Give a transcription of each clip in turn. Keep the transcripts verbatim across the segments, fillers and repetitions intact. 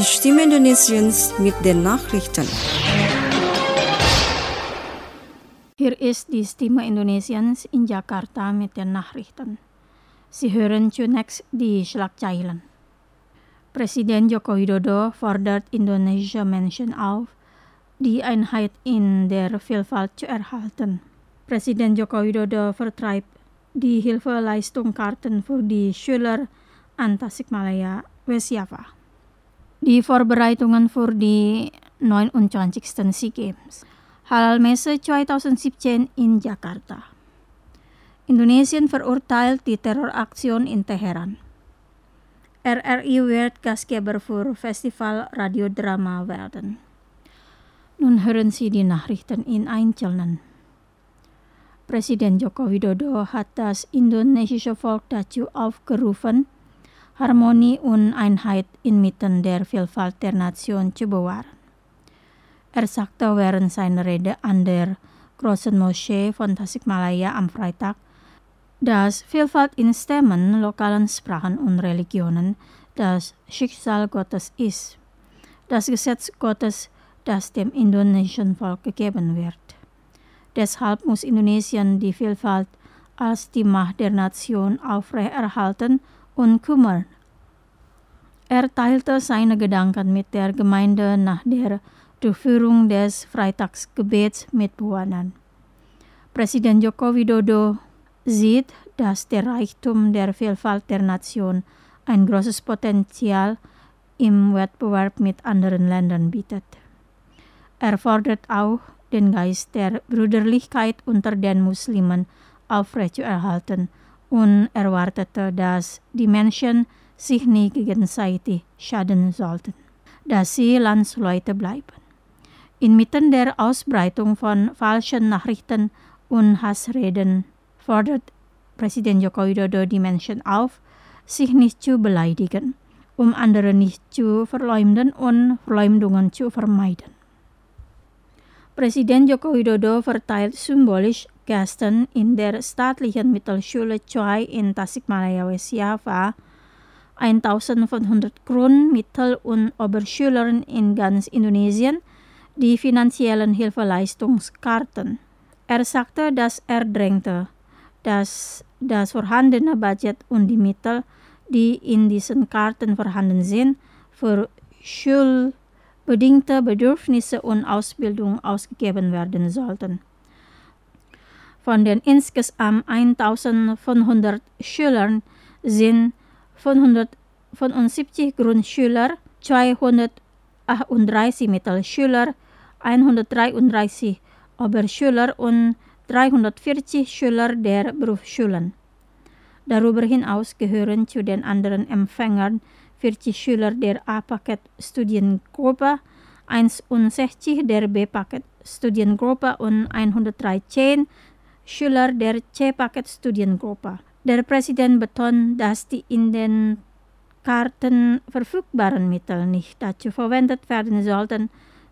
Die Stimme Indonesiens mit den Nachrichten. Hier ist die Stimme Indonesiens in Jakarta mit den Nachrichten. Sie hören zunächst die Schlagzeilen. Presiden Joko Widodo fordert Indonesia Menschen auf, die Einheit in der Vielfalt zu erhalten. Presiden Joko Widodo vertreibt die Hilfeleistungskarten für die Schüler an Tasikmalaya, West Java. Die Vorbereitungen für die neunundzwanzigsten SEA Games. Halal-Messe zwanzig siebzehn in Jakarta. Indonesien verurteilt die Terroraktion in Teheran. R R I wird Gastgeber für Festival Radiodrama werden. Nun hören Sie die Nachrichten in Einzelnen. Presiden Joko Widodo hat das indonesische Volk dazu aufgerufen, Harmonie und Einheit inmitten der Vielfalt der Nation zu bewahren. Er sagte während seiner Rede an der Großen Moschee von Tasikmalaya am Freitag, dass Vielfalt in Stämmen, lokalen Sprachen und Religionen das Schicksal Gottes ist, das Gesetz Gottes, das dem indonesischen Volk gegeben wird. Deshalb muss Indonesien die Vielfalt als die Macht der Nation aufrechterhalten und kümmern. Er teilte seine Gedanken mit der Gemeinde nach der Durchführung des Freitagsgebets mit Bewohnern. Presiden Joko Widodo sieht, dass der Reichtum der Vielfalt der Nation ein großes Potenzial im Wettbewerb mit anderen Ländern bietet. Er fordert auch, den Geist der Brüderlichkeit unter den Muslimen aufrechtzuerhalten und erwartete, dass die Menschen sich nicht gegenseitig schaden sollten, dass sie Landsleute bleiben. Inmitten der Ausbreitung von falschen Nachrichten und Hassreden fordert Presiden Joko Widodo die Menschen auf, sich nicht zu beleidigen, um andere nicht zu verleumden und Verleumdungen zu vermeiden. Presiden Joko Widodo verteilt symbolisch gestern in der staatlichen Mittelschule Choi in Tasikmalaya, West Java eintausendfünfhundert Grundmittel- und Oberschülern in ganz Indonesien die finanziellen Hilfeleistungskarten. Er sagte, dass er drängte, dass das vorhandene Budget und die Mittel, die in diesen Karten vorhanden sind, für schulbedingte Bedürfnisse und Ausbildung ausgegeben werden sollten. Von den insgesamt eintausendfünfhundert Schülern sind fünfhundertfünfundsiebzig Grundschüler, zweihundertachtunddreißig Mittelschüler, hundertdreiunddreißig Oberschüler und dreihundertvierzig Schüler der Berufsschulen. Darüber hinaus gehören zu den anderen Empfängern vierzig Schüler der A-Paket-Studiengruppe, einundsechzig der B-Paket-Studiengruppe und hundertdreizehn Schüler der C-Paket-Studiengruppe. Der Präsident betont, dass die in den Karten verfügbaren Mittel nicht dazu verwendet werden sollten,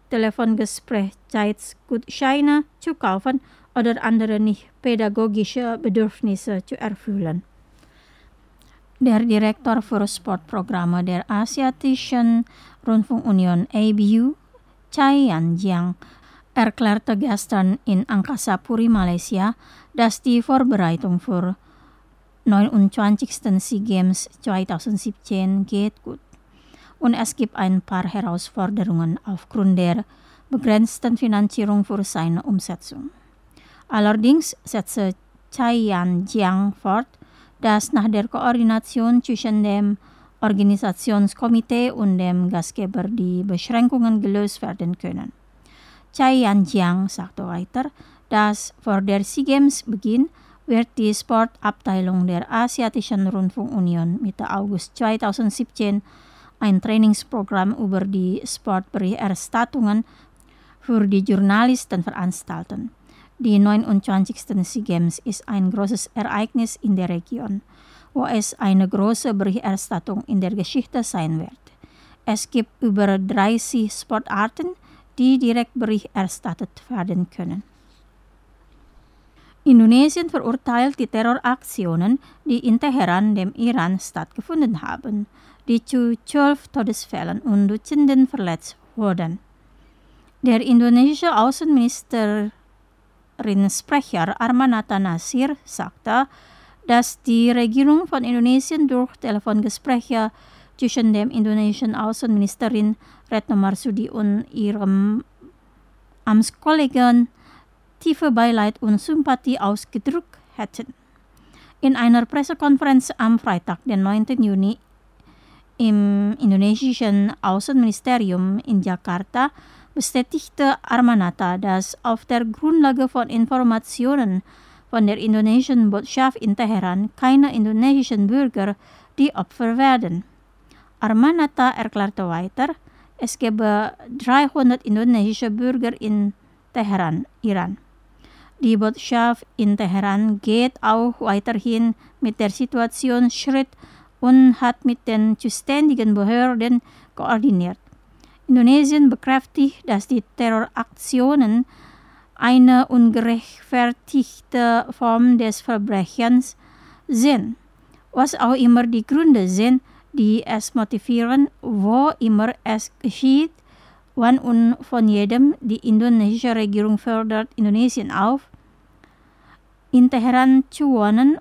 Telefongesprächszeitgutscheine zu kaufen oder andere nicht pädagogische Bedürfnisse zu erfüllen. Der Direktor für Sportprogramme der Asiatischen Rundfunkunion A B U, Chai Yan-jiang, erklärte gestern in Angkasa Puri, Malaysia, dass die Vorbereitung für neunundzwanzigsten SEA Games zwanzig siebzehn geht gut. Und es gibt ein paar Herausforderungen aufgrund der begrenzten Finanzierung für seine Umsetzung. Allerdings setzte Chai Yan-jiang fort, dass nach der Koordination zwischen dem Organisationskomitee und dem Gastgeber die Beschränkungen gelöst werden können. Chai Yan-jiang sagte weiter, dass vor der SEA Games Beginn wird die Sportabteilung der Asiatischen Rundfunkunion Mitte August zwanzig siebzehn ein Trainingsprogramm über die Sportberichterstattungen für die Journalisten veranstalten. Die neunundzwanzigsten SEA Games ist ein großes Ereignis in der Region, wo es eine große Berichterstattung in der Geschichte sein wird. Es gibt über dreißig Sportarten, die direkt Bericht erstattet werden können. Indonesien verurteilt die Terroraktionen, die in Teheran, dem Iran, stattgefunden haben, die zu zwölf Todesfällen und Dutzenden verletzt wurden. Der indonesische Außenministerinnensprecher Armanata Nasir sagte, dass die Regierung von Indonesien durch Telefongespräche zwischen dem indonesischen Außenministerin Retno Marsudi und ihrem Amtskollegen tiefe Beileid und Sympathie ausgedrückt hätten. In einer Pressekonferenz am Freitag, den neunten Juni, im indonesischen Außenministerium in Jakarta bestätigte Armanata, dass auf der Grundlage von Informationen von der indonesischen Botschaft in Teheran keine indonesischen Bürger die Opfer werden. Armanata erklärte weiter, es gebe dreihundert indonesische Bürger in Teheran, Iran. Die Botschaft in Teheran geht auch weiterhin mit der Situation Schritt und hat mit den zuständigen Behörden koordiniert. Indonesien bekräftigt, dass die Terroraktionen eine ungerechtfertigte Form des Verbrechens sind, was auch immer die Gründe sind, die es motivieren, wo immer es geschieht, wann und von jedem. Die indonesische Regierung fordert Indonesien auf, in Teheran zu wohnen,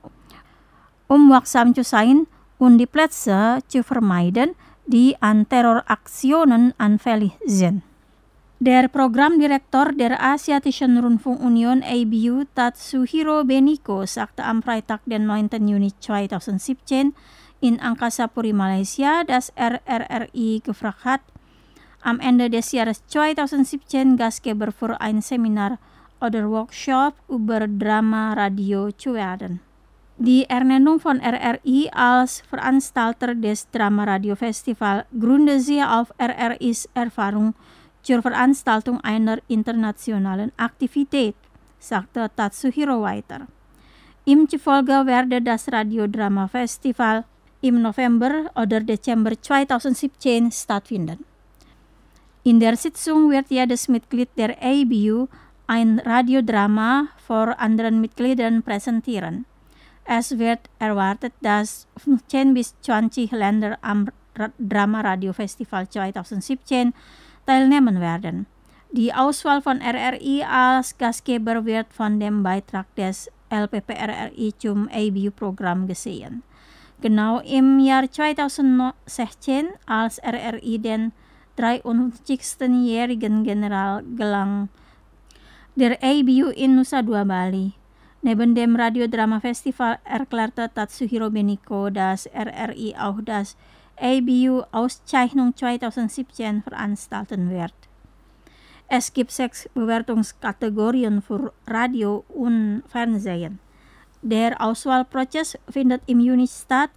um wachsam zu sein und die Plätze zu vermeiden, die an Terroraktionen anfällig sind. Der Programmdirektor der Asiatischen Rundfunkunion A B U, Tatsuhiro Beniko, sagte am Freitag, den neunten Juni zweitausendsiebzehn, in Angkasa Puri, Malaysia, dass R R R I gefragt hat, am Ende des Jahres zweitausendsiebzehn Gastgeber für ein Seminar oder Workshop über Drama Radio zu werden. Die Ernennung von R R I als Veranstalter des Drama Radio Festival gründet sie auf R R Is Erfahrung zur Veranstaltung einer internationalen Aktivität, sagte Tatsuhiro weiter. Ihm zufolge werde das Radiodrama Festival im November oder Dezember zweitausendsiebzehn stattfinden. In der Sitzung wird jedes Mitglied der A B U ein Radiodrama vor anderen Mitgliedern präsentieren. Es wird erwartet, dass fünfzehn bis zwanzig Länder am Drama Radio Festival zweitausendsiebzehn teilnehmen werden. Die Auswahl von R R I als Gastgeber wird von dem Beitrag des L P P R R I zum A B U-Programm gesehen. Genau im Jahr zweitausendsechzehn, als R R I den dreiundfünfzigsten-jährigen General gelang der A B U in Nusa Dua, Bali. Neben dem Radiodrama Festival erklärte Tatsuhiro Beniko, dass R R I auch das A B U-Auszeichnung zweitausendsiebzehn veranstalten wird. Es gibt sechs Bewertungskategorien für Radio und Fernsehen. Der Auswahlprozess findet im Juni statt,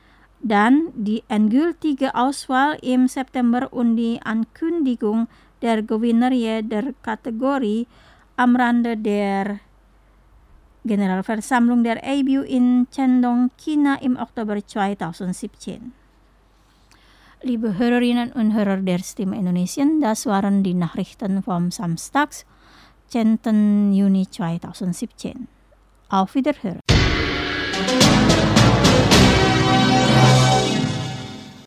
dann die endgültige Auswahl im September und die Ankündigung der Gewinner jeder Kategorie am Rande der Generalversammlung der A B U in Shandong, China im Oktober zweitausendsiebzehn. Liebe Hörerinnen und Hörer der Stimme Indonesien, das waren die Nachrichten vom Samstag, zehnten Juni zweitausendsiebzehn. Auf Wiederhören.